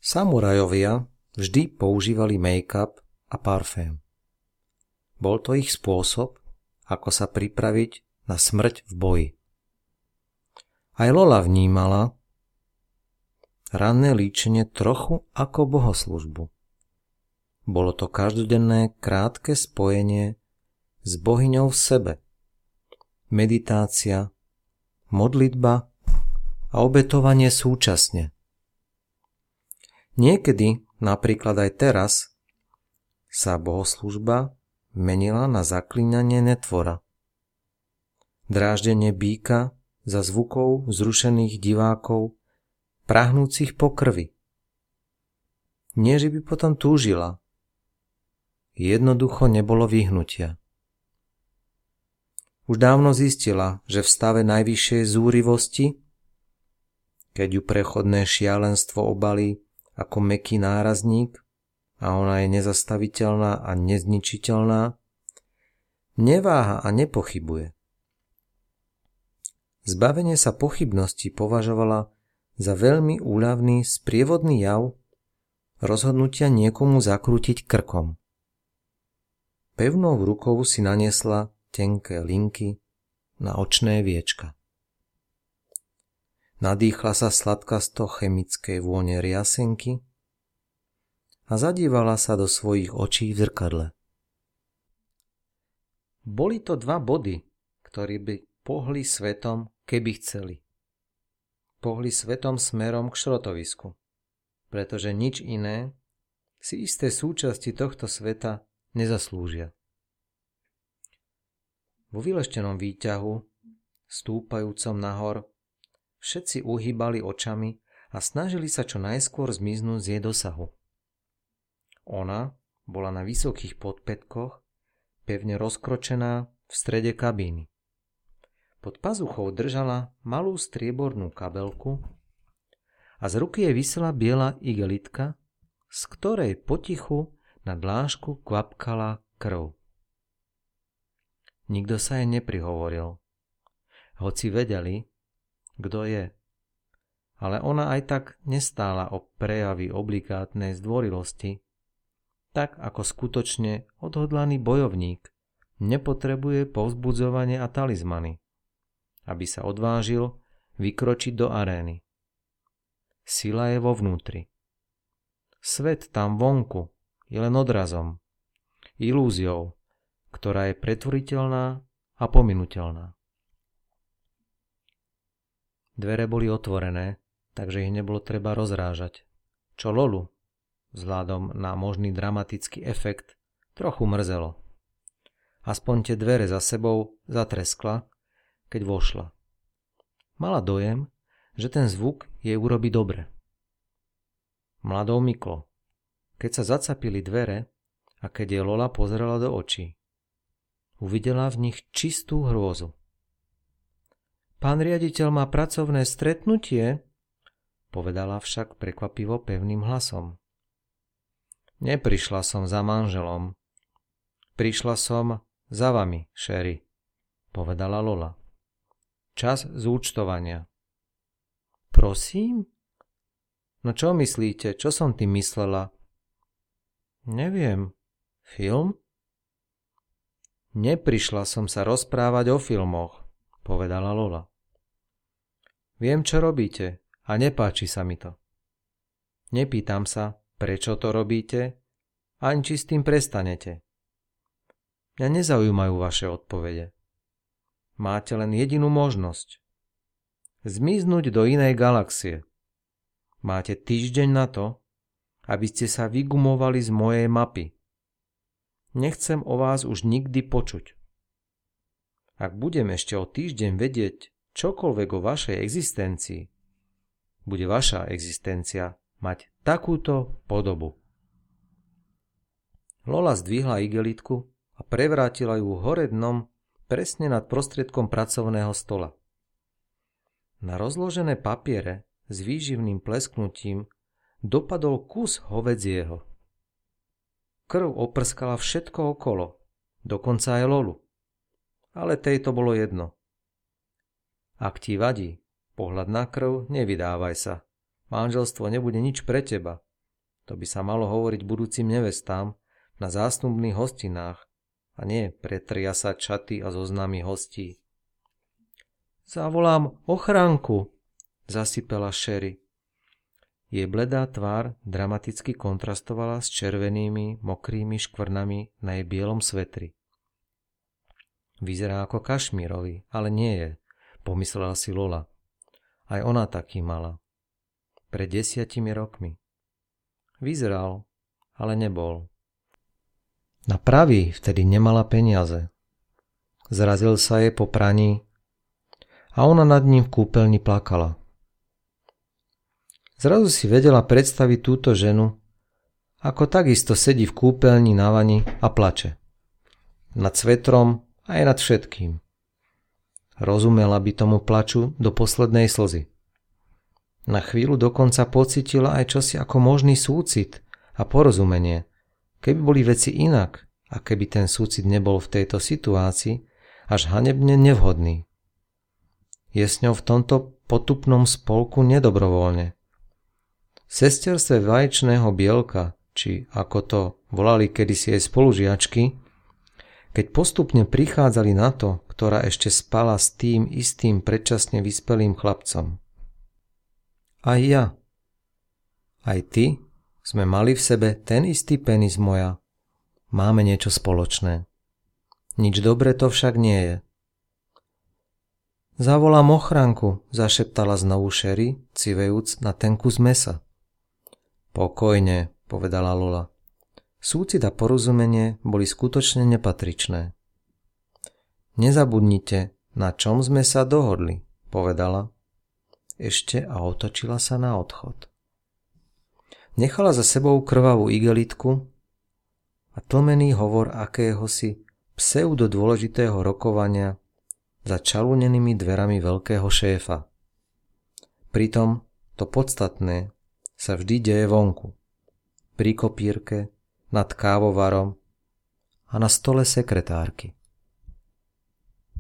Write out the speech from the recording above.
Samurajovia vždy používali make-up a parfém. Bol to ich spôsob, ako sa pripraviť na smrť v boji. Aj Lola vnímala ranné líčenie trochu ako bohoslužbu. Bolo to každodenné krátke spojenie s bohyňou v sebe. Meditácia, modlitba a obetovanie súčasne. Niekedy, napríklad aj teraz, sa bohoslužba menila na zaklínanie netvora. Dráždenie býka za zvukov vzrušených divákov, prahnúcich po krvi. Nie, že by potom túžila. Jednoducho nebolo vyhnutia. Už dávno zistila, že v stave najvyššej zúrivosti, keď ju prechodné šialenstvo obalí ako mäkký nárazník a ona je nezastaviteľná a nezničiteľná, neváha a nepochybuje. Zbavenie sa pochybností považovala za veľmi úľavný sprievodný jav rozhodnutia niekomu zakrútiť krkom. Pevnou rukou si naniesla tenké linky na očné viečka. Nadýchla sa sladkasto chemickej vône riasenky a zadívala sa do svojich očí v zrkadle. Boli to dva body, ktorí by pohli svetom, keby chceli. Pohli svetom smerom k šrotovisku, pretože nič iné si isté súčasti tohto sveta nezaslúžia. Vo vyleštenom výťahu, stúpajúcom nahor, všetci uhýbali očami a snažili sa čo najskôr zmiznúť z jej dosahu. Ona bola na vysokých podpätkoch, pevne rozkročená v strede kabíny. Pod pazuchou držala malú striebornú kabelku a z ruky jej visela biela igelitka, z ktorej potichu na dlášku kvapkala krv. Nikto sa jej neprihovoril, hoci vedeli, kto je. Ale ona aj tak nestála o prejavy obligátnej zdvorilosti, tak ako skutočne odhodlaný bojovník nepotrebuje povzbudzovanie a talizmany, aby sa odvážil vykročiť do arény. Sila je vo vnútri. Svet tam vonku je len odrazom, ilúziou, ktorá je pretvoriteľná a pominuteľná. Dvere boli otvorené, takže ich nebolo treba rozrážať, čo Lolu, vzhľadom na možný dramatický efekt, trochu mrzelo. Aspoň tie dvere za sebou zatreskla, keď vošla. Mala dojem, že ten zvuk jej urobí dobre. Mladou myklo, keď sa zacapili dvere a keď jej Lola pozrela do očí. Uvidela v nich čistú hrôzu. Pán riaditeľ má pracovné stretnutie, povedala však prekvapivo pevným hlasom. Neprišla som za manželom. Prišla som za vami, Sherry, povedala Lola. Čas zúčtovania. Prosím? No čo myslíte, čo som tým myslela? Neviem. Film? Neprišla som sa rozprávať o filmoch, povedala Lola. Viem, čo robíte a nepáči sa mi to. Nepýtam sa, prečo to robíte, ani či s tým prestanete. Mňa nezaujímajú vaše odpovede. Máte len jedinú možnosť. Zmiznúť do inej galaxie. Máte týždeň na to, aby ste sa vygumovali z mojej mapy. Nechcem o vás už nikdy počuť. Ak budem ešte o týždeň vedieť čokoľvek o vašej existencii, bude vaša existencia mať takúto podobu. Lola zdvihla igelitku a prevrátila ju hore dnom presne nad prostriedkom pracovného stola. Na rozložené papiere s výživným plesknutím dopadol kus hovedzieho. Krv oprskala všetko okolo, dokonca aj Lolu. Ale tej to bolo jedno. Ak ti vadí pohľad na krv, nevydávaj sa. Manželstvo nebude nič pre teba. To by sa malo hovoriť budúcim nevestám na zásnubných hostinách a nie pretriasať čaty a zoznamy hostí. Zavolám ochránku, zasypela Sherry. Jej bledá tvár dramaticky kontrastovala s červenými, mokrými škvrnami na jej bielom svetri. Vyzerá ako kašmírový, ale nie je, pomyslela si Lola. Aj ona taký mala. Pred 10 rokmi. Vyzeral, ale nebol. Na pravý vtedy nemala peniaze. Zrazil sa jej po praní a ona nad ním v kúpeľni plakala. Zrazu si vedela predstaviť túto ženu, ako takisto sedí v kúpeľni na vani a plače. Nad svetrom a aj nad všetkým. Rozumela by tomu plaču do poslednej slzy. Na chvíľu dokonca pocítila aj čosi ako možný súcit a porozumenie, keby boli veci inak a keby ten súcit nebol v tejto situácii až hanebne nevhodný. Je s ňou v tomto potupnom spolku nedobrovoľne. Sesterstve vaječného bielka, či ako to volali kedysi jej spolužiačky, keď postupne prichádzali na to, ktorá ešte spala s tým istým predčasne vyspelým chlapcom. Aj ja. Aj ty sme mali v sebe ten istý penis moja. Máme niečo spoločné. Nič dobre to však nie je. Zavolám ochránku, zašeptala znovu Sherry, civejúc na ten kus mesa. Pokojne, povedala Lola. Súcit a porozumenie boli skutočne nepatričné. Nezabudnite, na čom sme sa dohodli, povedala. Ešte a otočila sa na odchod. Nechala za sebou krvavú igelitku a tlmený hovor akéhosi pseudodôležitého rokovania za čalúnenými dverami veľkého šéfa. Pritom to podstatné sa vždy deje vonku, pri kopírke, nad kávovarom a na stole sekretárky.